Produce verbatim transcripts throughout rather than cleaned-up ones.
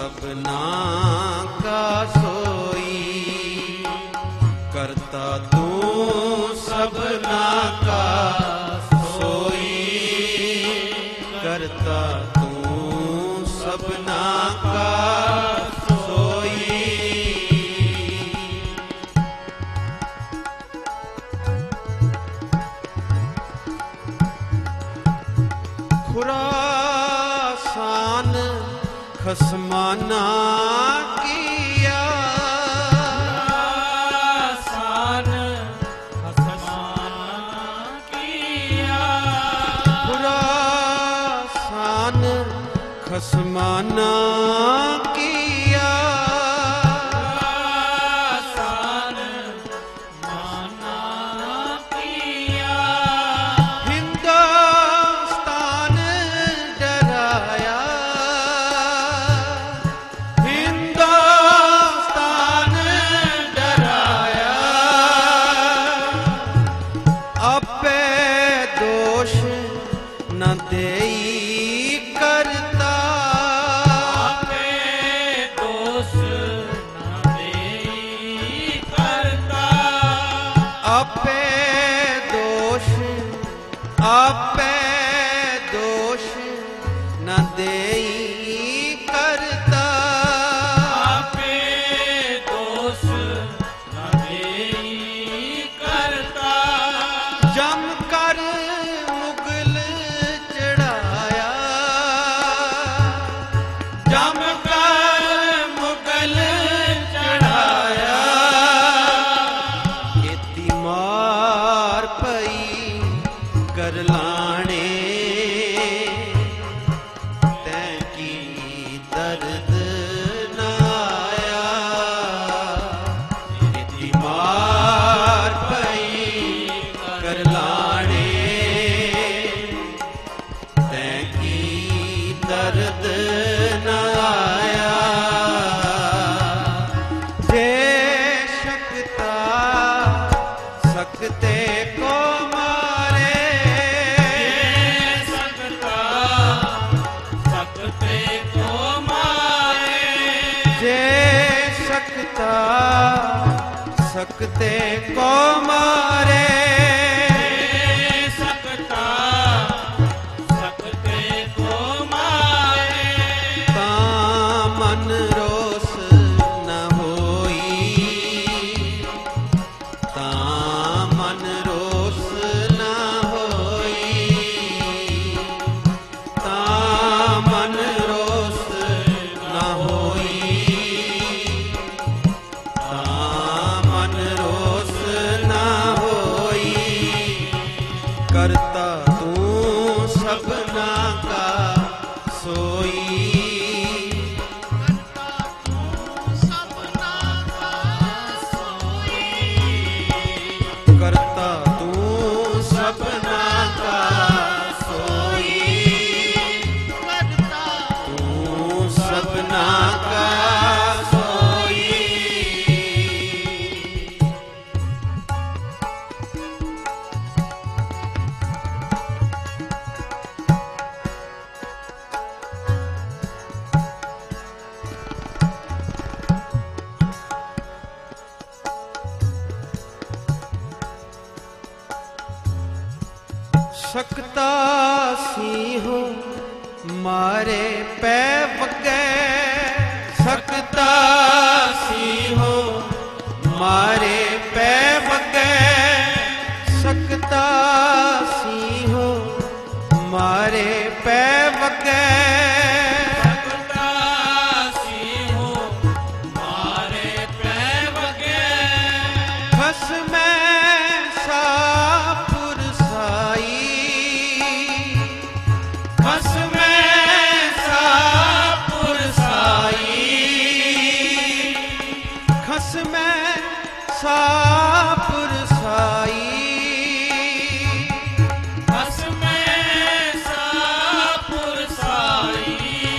सबना का सोई, करता तू सबना का सोई, करता तू सबना का सोई। खुरासान खसमाना किया, खुरासान खसमाना किया, खुरासान खसमाना किया, खुरासान माना किया, हिंदुस्तान डराया, हिंदुस्तान डराया, अपे दोष न देई करता, आपे दोष न देई करता, अपे दोष अपे दोष न देई करता, आपे दोष न देई करता, जम कर मुगल चढ़ाया, जम कर मुगल चढ़ाया, इति मार पई कर लाने, तैं की दर्द न आया, इति मार पई कर लाने, तैं की दर्द न आया, जे शकता सकते को मारे, सकता सकते को मारे, जे शकता सकते को मारे, सकता सकते को मारे, तां मन रोस न होई, तां मन रोस न होई, तां मन रोस न होई, तां मन रोस न होई, करता तू सबना का सोई, करता तू सबना का सोई, तू सबना का सोई। सकता सी हो मारे पै वगे, सकता सी हो मारे पै वगे, सकता सी हो मारे पै वगे, सकता सी हो मारे पै वगे, खसमै सापुर साई, खसमै सापुर साई, खसमै सापुर साई, खसमै सापुर साई,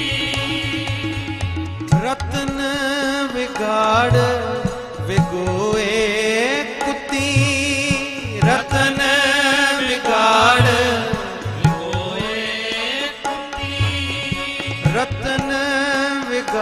रतन विगाड़ विगोए कुती, रतन विगाड़ विगोए कुती, रतन विगाड़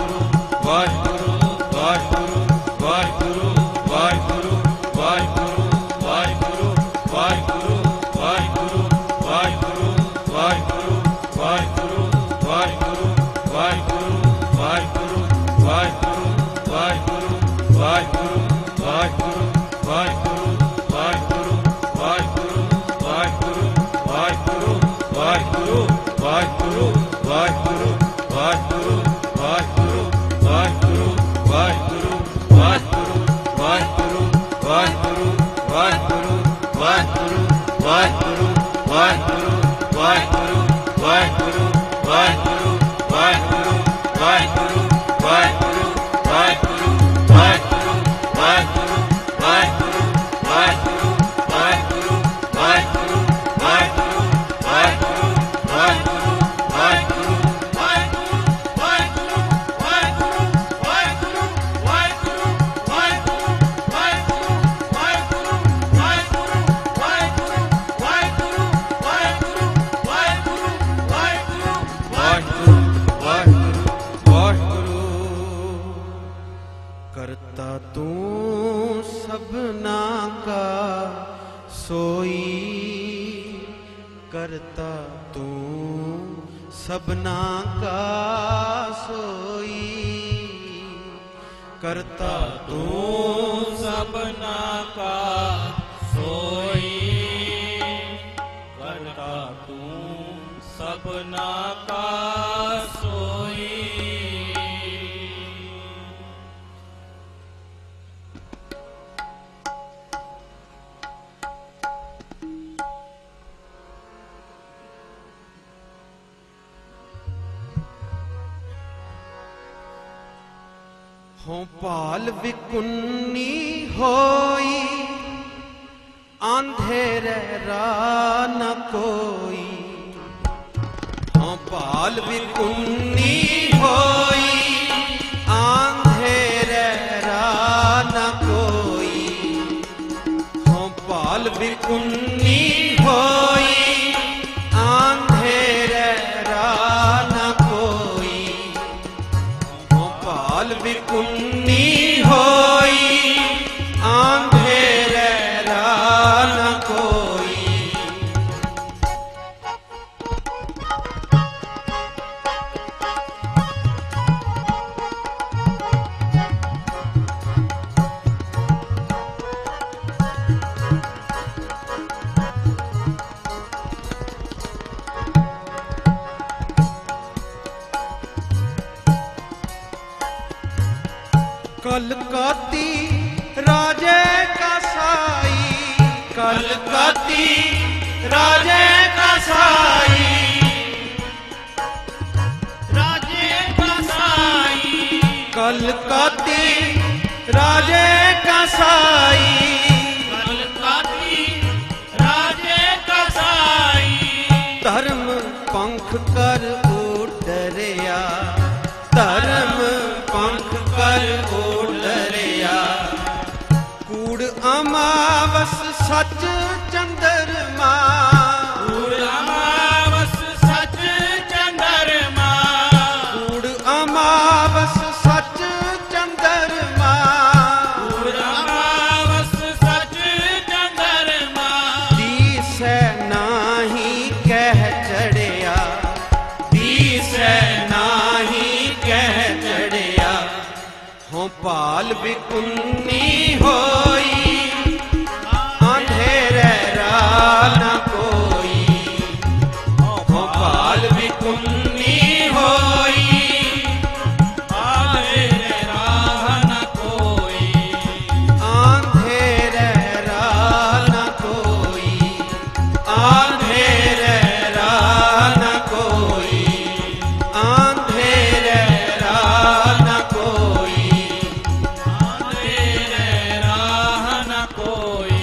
सोई करता तू सबना का सोई करता तू सबना का सोई करता तू सबना का सोई। हों पाल विकुन्नी होई अंधेरे रा न कोई हों पाल विकुन्नी होई अंधेरे रा न कोई हों पाल विकुन्नी होई अंधेरे रा न कोई हों पाल विकुन्नी होई अंधेरे रा न कोई। कलकत्ती राजे का साई कलकत्ती राजे का साई राजे का साई कलकत्ती राजे का साई कलकत्ती राजे का साई धर्म पंख कर उडरिया धर्म पंख कर उडरिया कूड़ अमावस सच चंद्रमा कूड़ अमावस सच चंद्रमा कूड़ अमावस सच चंद्रमा कूड़ अमावस सच चंद्रमा दिसै नाही कह चढ़िया दिसै नाही कह चढ़िया हों पाल विकुन्नी होई अंधेरे रा न कोई हों पाल विकुन्नी होई अंधेरे राह न कोई अंधेरे रा न कोई अंधेरे रा न कोई अंधेरे रा न कोई अंधेरे राह न कोई।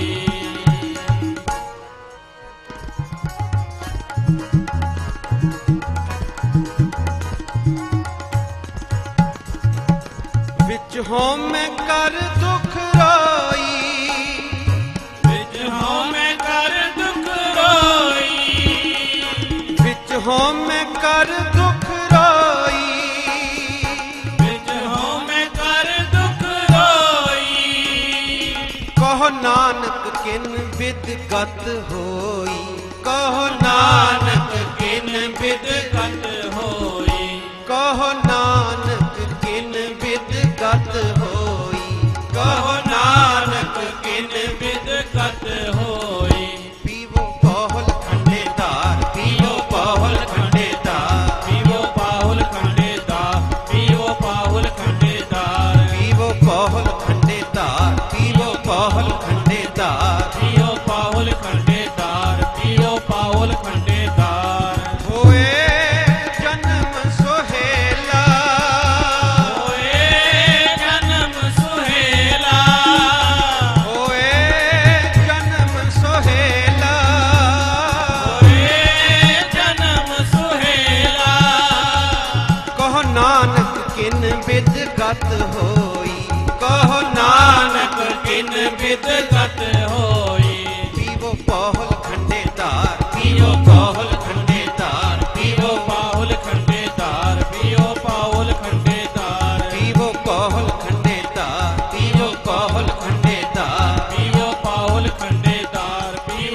विच हों मैं कर दुख रोई विच हों मैं कर दुख रोई विच हों मैं कर दुख रोई विच हों मैं कर दुख रोई कहो नानक किन विदगत होई कहो नानक किन विदगत होई कहो नानक किन विदगत होई कहो नानक किन विदगत होई पीवो पहल खंडे तार पीवो पहल खंडे तार पीवो पाहुल खंडे दार पीवो पाहुल खंडे दार पीवो पहल खंडे तार पीवो पहल खंडे तार पीवो पाहुल खंडे दार पीवो पाहुल खंडे दार होए जन्म सोहेला होए जन्म सुहेला होए जन्म सोहेला होए जन्म सुहेला कहो नानक किन विदगत होई कहो नानक किन विदगत होई पीवो पहल खंडे तार पीवो पहल खंडे तार पीवो पाहुल खंडे दार पीवो पाहुल खंडे दार पीवो पहल खंडे तार पीवो पहल खंडे तार पीवो पाहुल खंडे दार पीवो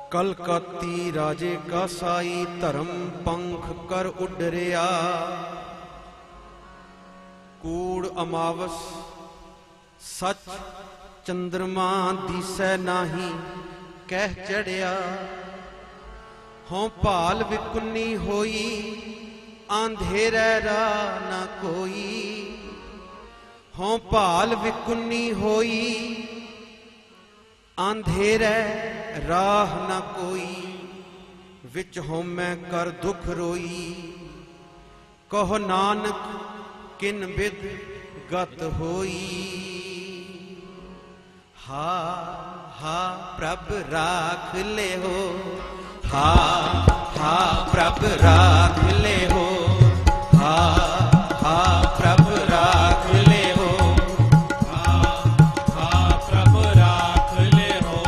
कलकत्ती राजे का साई धर्म पंख कर उडरिया। कूड़ अमावस सच चंद्रमा दिसै नाही कह चढ़िया। हों भाल विकुन्नी होई आंधेरे राह न कोई। हों भाल विकुन्नी होई आंधेरे राह न कोई। विच होमै कर दुख रोई कहो नानक किन बिद गत होई। हा हा प्रभ राख ले हो। हा हा प्रभ राख ले हो। हा हा प्रभ राख ले हो। हा हा प्रभ राख ले हो।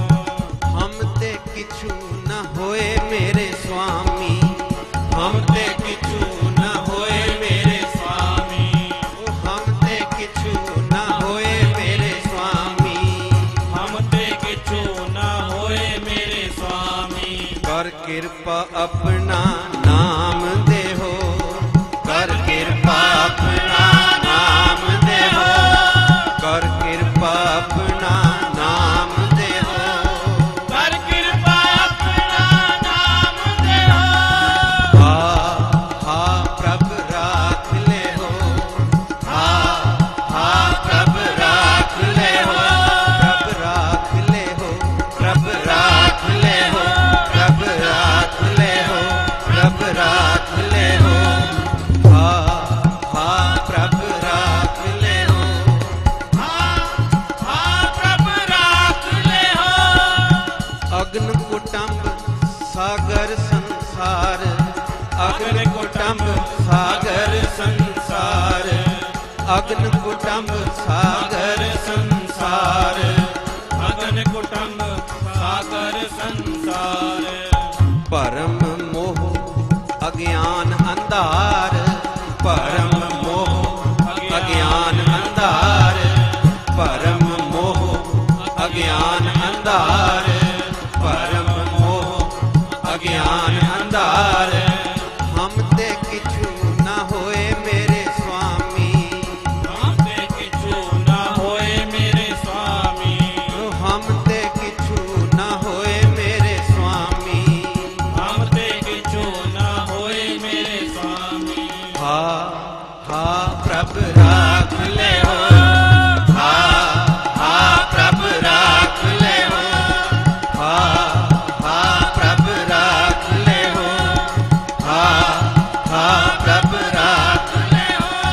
हम ते किछु न होए मेरे स्वामी। हम ते किछु न होए मेरे स्वामी। हम ते किछु न होए मेरे स्वामी। हम ते किछु न होए मेरे स्वामी। कर कृपा अपना नाम दे हो। कर कृपा अपना नाम दे हो। कर कृपा अपना नाम दे हो। कर कृपा अपना नाम दे हो। हा हा प्रभ राख ले हो। हा हा प्रभ राख ले हो। प्रभ राख ले हो। प्रभ राख ले हो। प्रभ राख ले हो। प्रभ राख ले हो। हा हा प्रभ राख ले हो। हा हा प्रभ राख ले हो। अग्न कुटुंब सागर संसार। अग्न कुटुंब सागर संसार। अग्न कुटुंब सागर संसार। अगन कुटुंब सागर संसार। परम मोह अज्ञान अंधार। परम मोह अज्ञान अंधार। परम मोह अज्ञान अंधार। परम मोह अज्ञान अंधार। हम ते किछु न होए मेरे स्वामी। हम ते किछु न होए मेरे स्वामी। हम ते किछु न होए मेरे स्वामी। हम ते किछु न होए मेरे स्वामी। हा हा प्रभ राख ले हो। हा हा प्रभ राख ले हो। हा हा प्रभ राख ले हो। हा हा प्रभ राख ले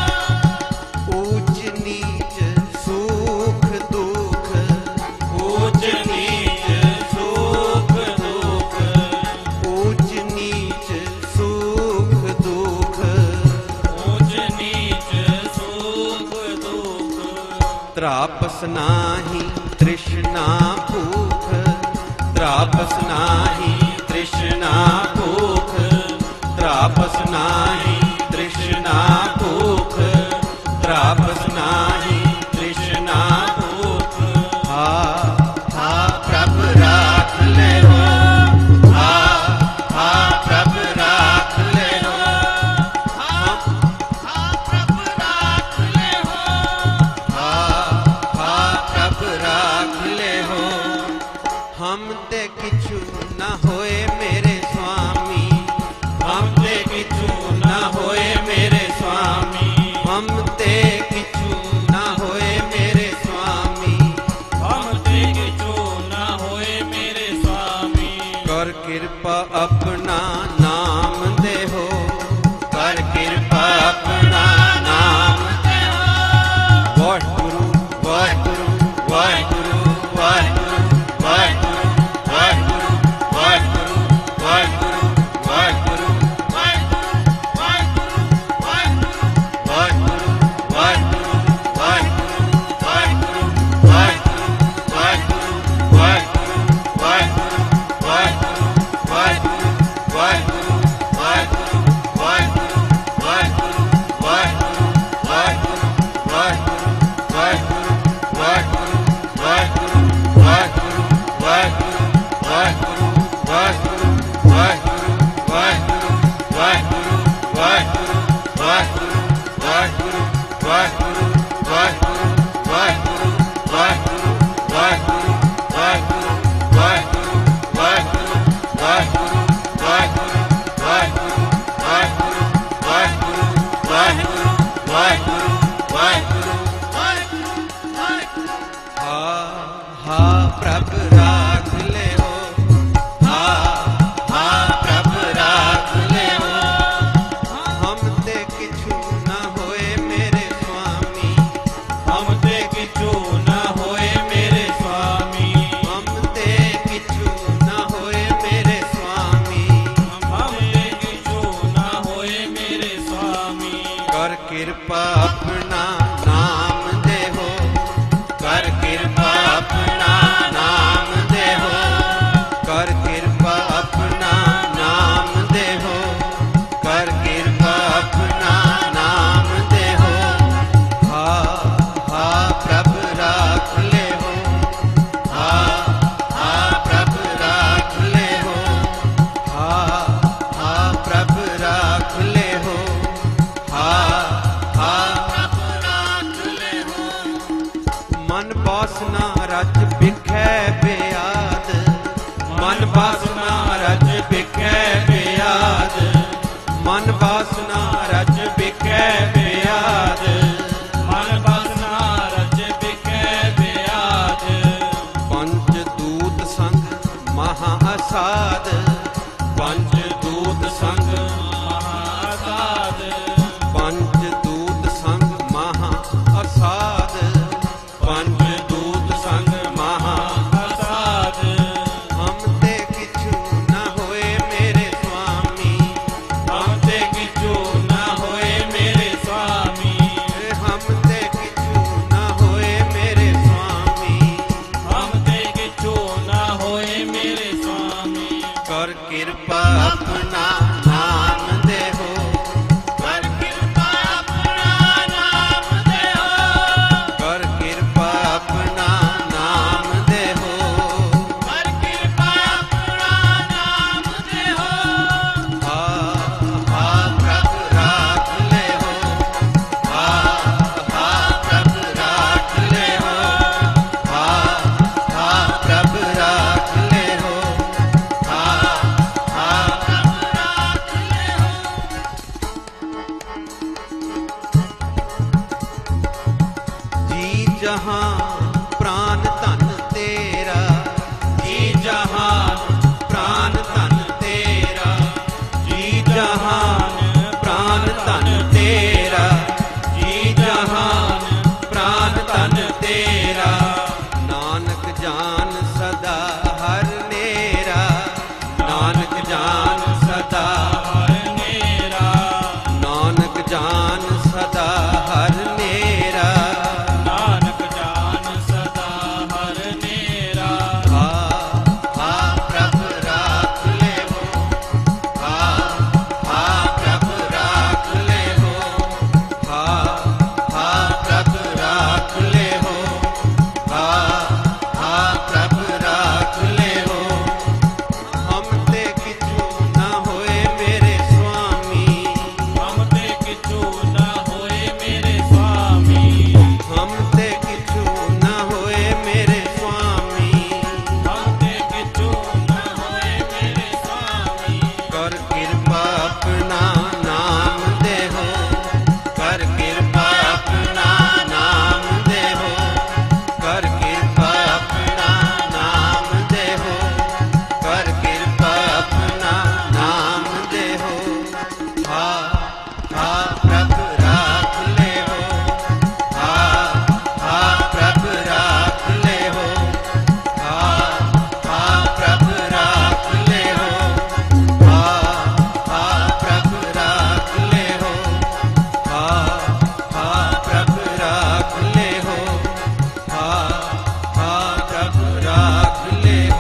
हो। ऊंच नीच सुख दुख। ऊंच नीच सुख दुख। ऊंच नीच सुख दुख। ऊंच नीच सुख दुख। त्रापस नाही तृष्णा भूख। त्रापस नाही तृष्णा भूख। त्रापस नाही तृष्णा भूख। त्रापस नाही तृष्णा भूख। हा हा प्रभ राख ले हो। हा हा प्रभ राख ले हो। हा हा प्रभ राख ले हो। हा हा प्रभ राख ले हो। हम ते किछु न होए मेरे स्वामी। हम ते किछु न होए ਵਾਹਿਗੁਰੂ ਵਾਹਿਗੁਰੂ ਵਾਹਿਗੁਰੂ ਵਾਹਿਗੁਰੂ। ਹਾ ਹਾ ਪ੍ਰਭ ਰਾਖ ਲਿਓ, ਹਾ ਹਾ ਪ੍ਰਭ ਰਾਖ ਲਿਓ। ਹਮ ਤੇ ਕਿਛੂ ਨਾ ਹੋਏ ਮੇਰੇ ਸੁਆਮੀ, ਹਮ ਤੇ ਕਿਛੂ ਨਾ ਹੋਏ ਮੇਰੇ ਸੁਆਮੀ, ਹਮ ਤੇ ਕਿਛੂ ਨਾ ਹੋਏ ਮੇਰੇ ਸੁਆਮੀ। ਹਮ ਤੇ ਕਿਛੂ ਨਾ ਹੋਏ ਮੇਰੇ ਸੁਆਮੀ। ਕਰ ਕਿਰਪਾ ਆਪਣਾ ਨਾਮ ਦੇਹੋ, ਕਰ ਕਿਰਪਾ ਆਪਣਾ ਨਾਮ ਦੇਹੋ, ਕਰ ਕਿਰਪਾ ਆਪਣਾ ਨਾਮ ਦੇਹੋ, ਕਰ ਕਿਰਪਾ ਆਪਣਾ ਨਾਮ ਦੇਹੋ। ਹਾ ਹਾ ਪ੍ਰਭ ਰਾਖ ਲਿਓ, ਹਾ ਹਾ ਪ੍ਰਭ ਰਾਖ ਲਿਓ, ਹਾ ਹਾ ਪ੍ਰਭ ਰਾਖ ਲਿਓ, ਹਾ ਹਾ ਪ੍ਰਭ ਰਾਖ ਲਿਓ। ਮਨ ਬਾਸਨਾ ਰਜ ਬਿਖੈ ਬਿਆਦ, ਮਨ ਬਾਸਨਾ ਰਜ ਬਿਖੈ ਬਿਆਦ, ਮਨ ਬਾਸਨਾ ਰਜ ਬਿਖੈ ਬਿਆਦ। ਮਨ ਬਾਸਨਾ ਰਜ ਬਿਖੈ ਬਿਆਦ, ਪੰਚ ਦੂਤ ਸੰਗ ਮਹਾ ਅਸਾਦ, ਪੰਜ ਦੂਤ ਸੰਗ ਮਹਾਸਾਦ, ਪੰਚ ਦੂਤ ਸੰਗ ਮਹਾ ਅਸਾਦ, ਪੰਜ ਦੂਤ ਸੰਗ ਮਹਾਸਾਦ। ਹਮ ਤੇ ਕਿਛੂ ਨਾ ਹੋਏ ਮੇਰੇ ਸੁਆਮੀ, ਹਮ ਤੇ ਕਿਛੂ ਨਾ ਹੋਏ ਮੇਰੇ ਸੁਆਮੀ, ਹਮ ਤੇ ਕਿਛੂ ਨਾ ਹੋਏ ਮੇਰੇ ਸੁਆਮੀ। ਹਮ ਤੇ ਕਿਛੂ ਨਾ ਹੋਏ ਮੇਰੇ ਸੁਆਮੀ। ਕਰ ਕਿਰਪਾ ਆਪਣਾ ਨਾਮ ਦੇਹੋ, ਕਰ ਕਿਰਪਾ ਆਪਣਾ ਨਾਮ ਦੇਹੋ, ਕਰ ਕਿਰਪਾ ਆਪਣਾ ਨਾਮ ਦੇਹੋ। ਕਰ ਕਿਰਪਾ ਆਪਣਾ ਨਾਮ ਦੇਹੋ। ਹਾ ਹਾ ਪ੍ਰਭ ਰਾਖ ਲਿਓ, ਹਾ ਹਾ ਪ੍ਰਭ ਰਾਖ ਲਿਓ, ਹਾ ਹਾ ਪ੍ਰਭ ਰਾਖ ਲਿਓ, ਹਾ ਹਾ ਪ੍ਰਭ ਰਾਖ ਲਿਓ। ਜੀ ਜਹਾਂ ਪ੍ਰਾਨ ਧਨ ਤੇਰਾ, ਜੀ ਜਹਾਂ ਪ੍ਰਾਨ ਧਨ ਤੇਰਾ, ਜੀ ਜਹਾਨ ਪ੍ਰਾਨ ਧਨ ਤੇਰਾ, ਜੀ ਜਹਾਨ ਪ੍ਰਾਨ ਧਨ ਤੇਰਾ। ਨਾਨਕ ਜਾਨ ਸਦਾ ਹਰ ਨੇਰਾ, ਨਾਨਕ ਜਾਨ ਸਦਾ, ਹਰ ਨੇਰਾ, ਨਾਨਕ ਜਾਨ ਸਦਾ ਹਰ ਨੇਰਾ। ਨਾਨਕ ਜਾਨ ਸਦਾ ਹਰ ਨੇਰਾ। ਹਾ ਹਾ ਪ੍ਰਭ ਰਾਖ ਲਿਓ, ਹਾ ਹਾ ਪ੍ਰਭ ਰਾਖ ਲਿਓ, ਹਾ ਹਾ ਪ੍ਰਭ ਰਾਖ ਲਿਓ, ਹਾ ਹਾ ਪ੍ਰਭ ਰਾਖ ਲਿਓ। ਹਮ ਤੇ ਕਿਛੂ ਨਾ ਹੋਏ ਮੇਰੇ ਸੁਆਮੀ, ਹਮ ਤੇ ਕਿਛੂ ਨਾ ਹੋਏ ਮੇਰੇ ਸੁਆਮੀ, ਹਮ ਤੇ ਕਿਛੂ ਨਾ ਹੋਏ ਮੇਰੇ ਸੁਆਮੀ। ਹਮ ਤੇ ਕਿਛੂ ਨਾ ਹੋਏ ਮੇਰੇ ਸੁਆਮੀ। ਕਰ ਕਿਰਪਾ ਆਪਣਾ ਨਾਮ ਦੇਹੋ, ਕਰ ਕਿਰਪਾ ਆਪਣਾ ਨਾਮ ਦੇਹੋ, ਕਰ ਕਿਰਪਾ ਆਪਣਾ ਨਾਮ ਦੇਹੋ, ਕਰ ਕਿਰਪਾ ਆਪਣਾ ਨਾਮ ਦੇਹੋ। ਹਾ ਹਾ ਪ੍ਰਭ ਰਾਖ ਲਿਓ, ਹਾ ਹਾ ਪ੍ਰਭ ਰਾਖ ਲਿਓ, ਹਾ ਹਾ ਪ੍ਰਭ ਰਾਖ ਲਿਓ, ਹਾ ਹਾ ਪ੍ਰਭ ਰਾਖ ਲਿਓ, ਹਾ ਹਾ ਪ੍ਰਭ ਰਾਖ ਲਿਓ, ਹਾ ਹਾ ਪ੍ਰਭ ਰਾਖ ਲਿਓ।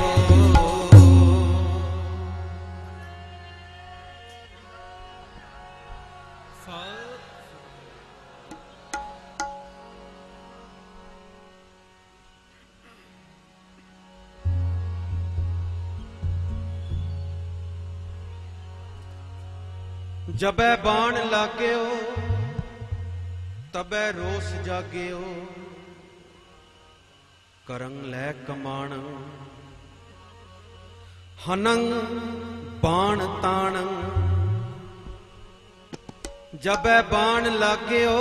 ਜਬੈ ਬਾਣ ਲਾਗਿਓ ਤਬੈ ਰੋਸ ਜਾਗਿਓ, ਕਰੰ ਲੈ ਕਮਾਣ ਹਨੰ ਬਾਣ ਤਾਣ जबै बाण लाग्यो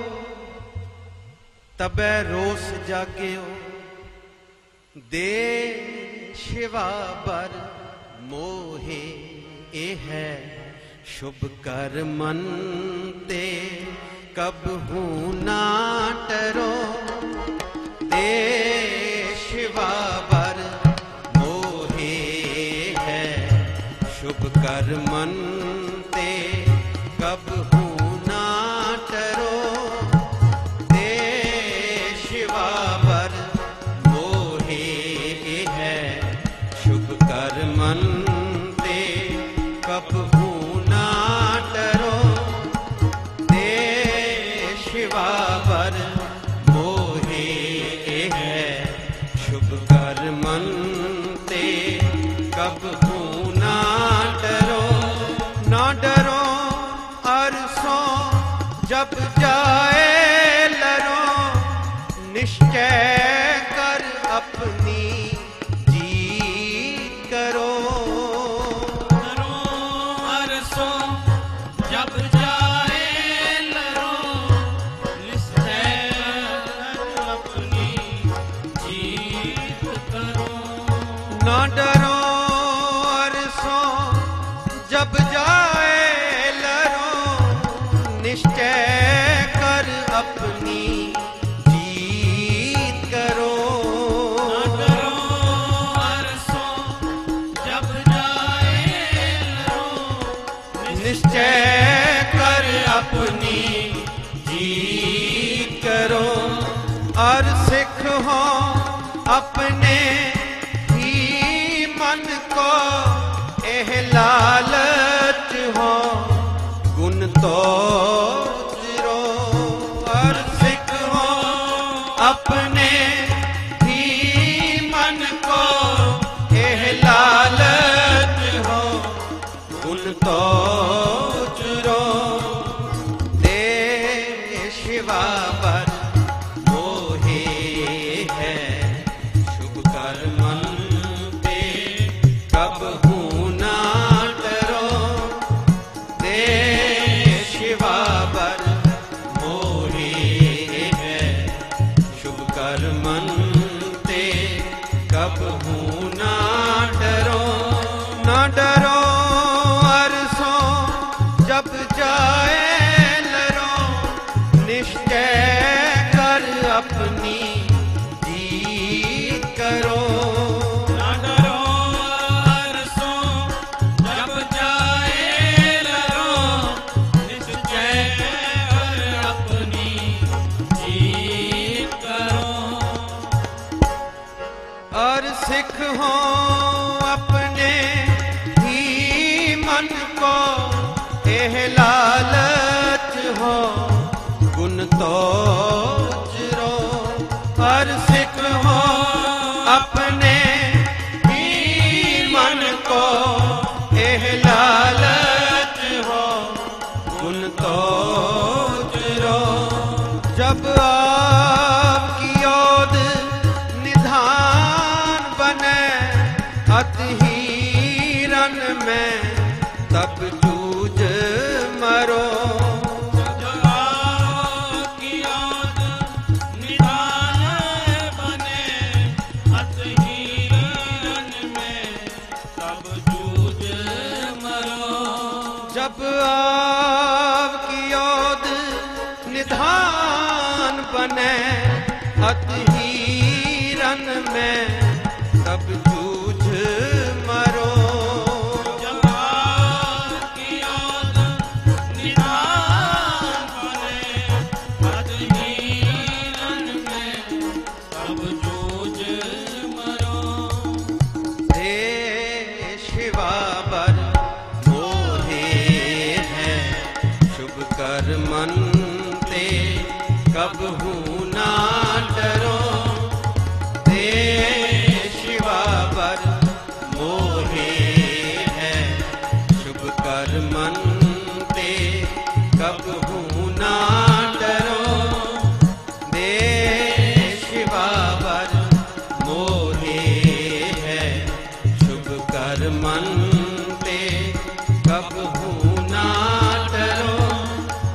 तबै रोस जाग्यो। दे शिवा बर मोहे ए है शुभ कर मन ते कबहू ना टरो। दे शिवा बर मोहे है शुभ कर मन ते कबहू ना टरो। दे शिवा बर मोहे है शुभ कर मन ते कबहू ना टरो। दे शिवा बर मोहे है शुभ कर मन ते कबहू ना डरो। ना डरो अरसों जब जाए लरो। निश्चय कर अपनी जीत करो। डरो अरसों जब जाए लरो। निश्चय कर अपनी जीत करो। ना डरो अरसों जब जाए लरो। निश्चय कर अपनी जीत करो। ना डरो अरसों जब जाए लरो। निश्चय कर अपनी जीत करो। और सिख हो अपने ही मन को एह लालच हो गुण तो जिरो। और सिख हो अपने ही मन को एह लालच हो गुण तो जिरो। दे शिवा बर मोहे है शुभ कर मन ते कबहू ना डरो। दे शिवा बर मोहे है शुभ कर मन ते कबहू ना डरो। ना डरो अरसों जब जाए लरो। निश्चय कर अपनी जीत करो। ना डरो अरसों जब जाए लरो। निश्चय कर अपनी जीत करो। और सिख हो अपने ही मन को एह लालच हो गुण तो जिरो। और सिख हो अपने ही मन को एह लालच हो गुण तो जिरो। जब आपकी ओद निधान बने अत ही रन में तब जूझ मरो। जब आपकी याद निधान बने अत ही रन में तब जूझ मरो। जब आपकी ओद निधान बने अत ही रन में तब जूझ मरो। जब आपकी याद निधान बने अत ही रन में तब जूझ मरो। दे शिवा बर मोहे है शुभ कर मन ते कबहू ना डरो। दे शिवा बर मोहे है शुभ कर मन ते कबहू ना डरो। दे शिवा बर मोहे है शुभ कर मन ते कबहू ना डरो।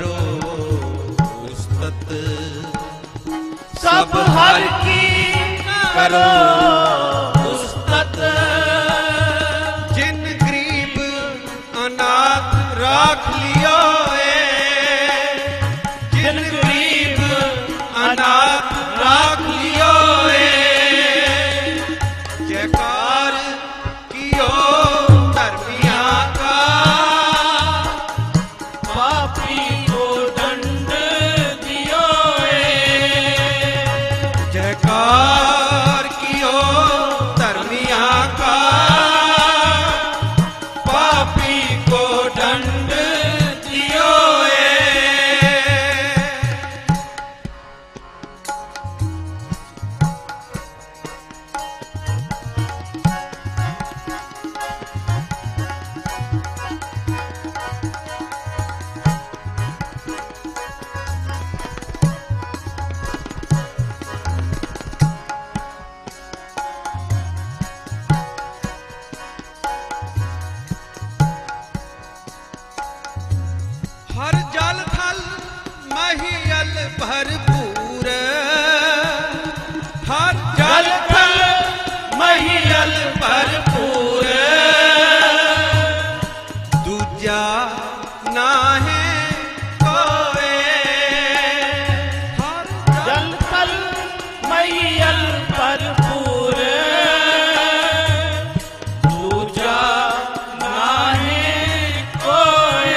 करो उस्तत, सब हर की करो उस्तत। जिन गरीब अनाथ राख लियो ए, जिन गरीब अनाथ राख लियो ए, जयकार कियो धर्मिया का, पापी को दंड दियो ए। जयकार कियो धर्मिया का, पापी को दंड दियो ए। हर जल थल महियल भरपूर, हर जल थल महियल भरपूर, दूजा नाहे कोए। हर जल थल मैयल भरपूर, दूजा नाहे कोई।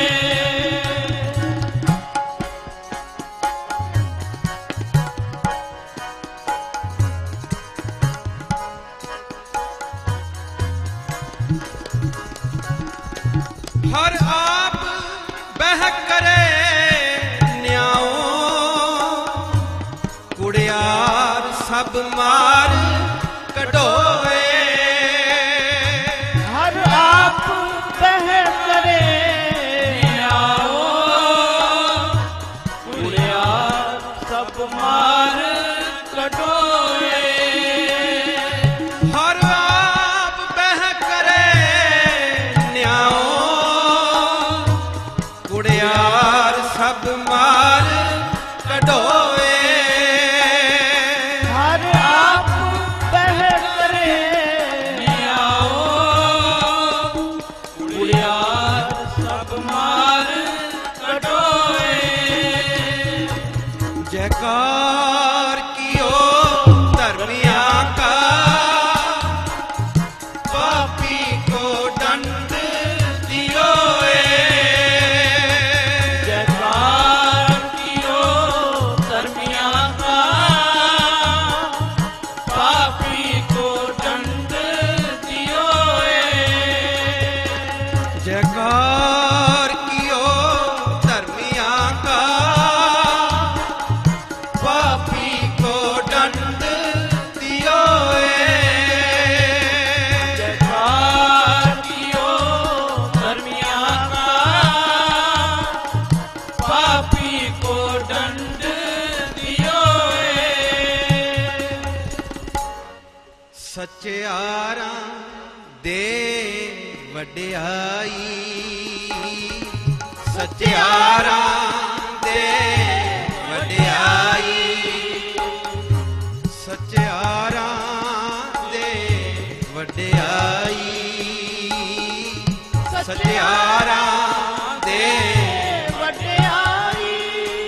हर आप बह करे न्याओ, कुड़ियार सब मार कटोए। हर आप बह करे आओ, उड़िया सब मार कटोए। हर आप बह करे न्याओ, कुड़ियार सब मार कटोए। हर आप बह करे आओ, उड़िया सब मार कटोए। जयकार कियो धर्मिया का, पापी को दंड दियो ए। जयकार कियो धर्मिया का, पापी को दंड दियो ए। जयकार कियो धर्मिया का, पापी को दंड दियो ए। जयकार कियो धर्मिया का, पापी को दंड दियो ए। सच्चारा दे वड्याई, सच्चारा दे वड्याई, सच्चारा दे वड्याई, सच्चारा दे वड्याई।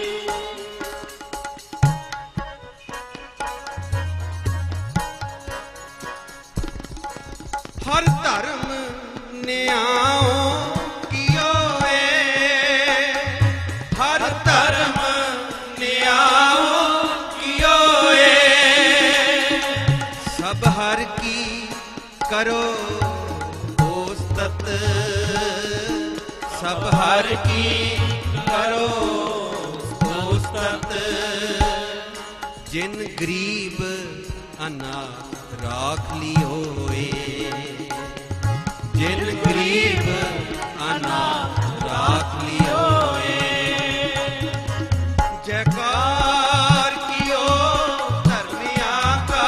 हर धर्म न्याओ कियो ए, हर धर्म न्याओ कियो ए। सब हर की करो उस्तत, सब हर की करो उस्तत। जिन गरीब अनाथ राख लियो ए, जिन गरीब अनाथ राख लियो ए। जयकार कियो धर्मिया का,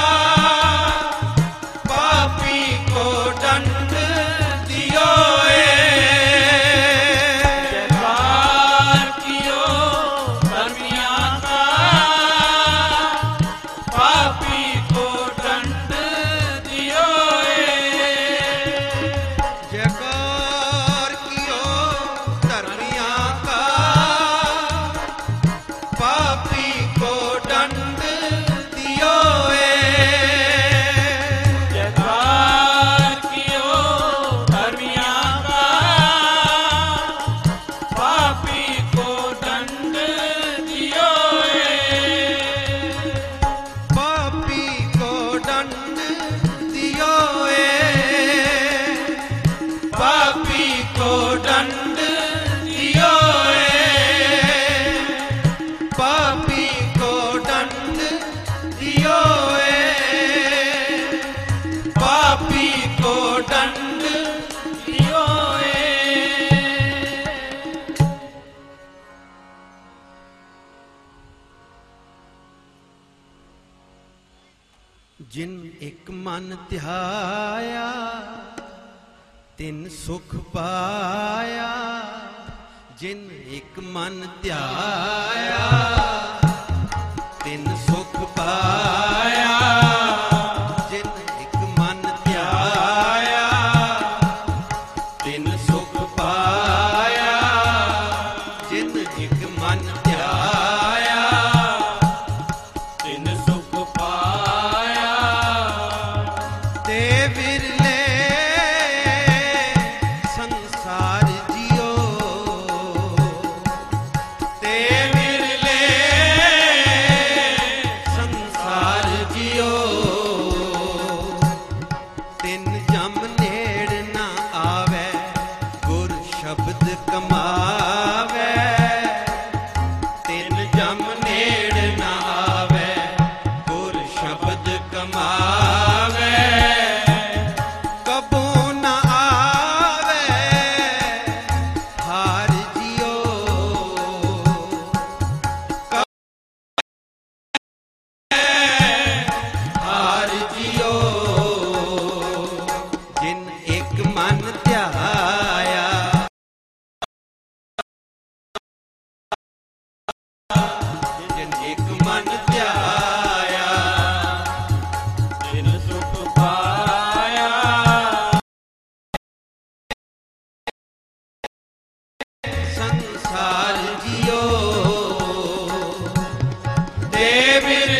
पापी को दंड दियो ए। जयकार पापी को दंड दियो ए, पापी को दंड दियो ए। जिन एक मन ध्याया तिन सुख पाया, जिन एक मन ध्याया तिन सुख पाया, जिन एक मन ध्याया तिन सुख पाया, जिन एक मन ध्याया तिन सुख पाया। ते बिरले संसार जियो, ते बिरले संसार जियो, तिन जम नेड़ ना आवे गुर शब्द कमावे, तिन जम नेड़ ना आवे गुर शब्द कमावे, कबू न आवे हार जियो, हार जियो, जिन एक मन ध्याया, जिन एक मन ध्याया तिन सुख पाया। संसार जियो, ते बिरले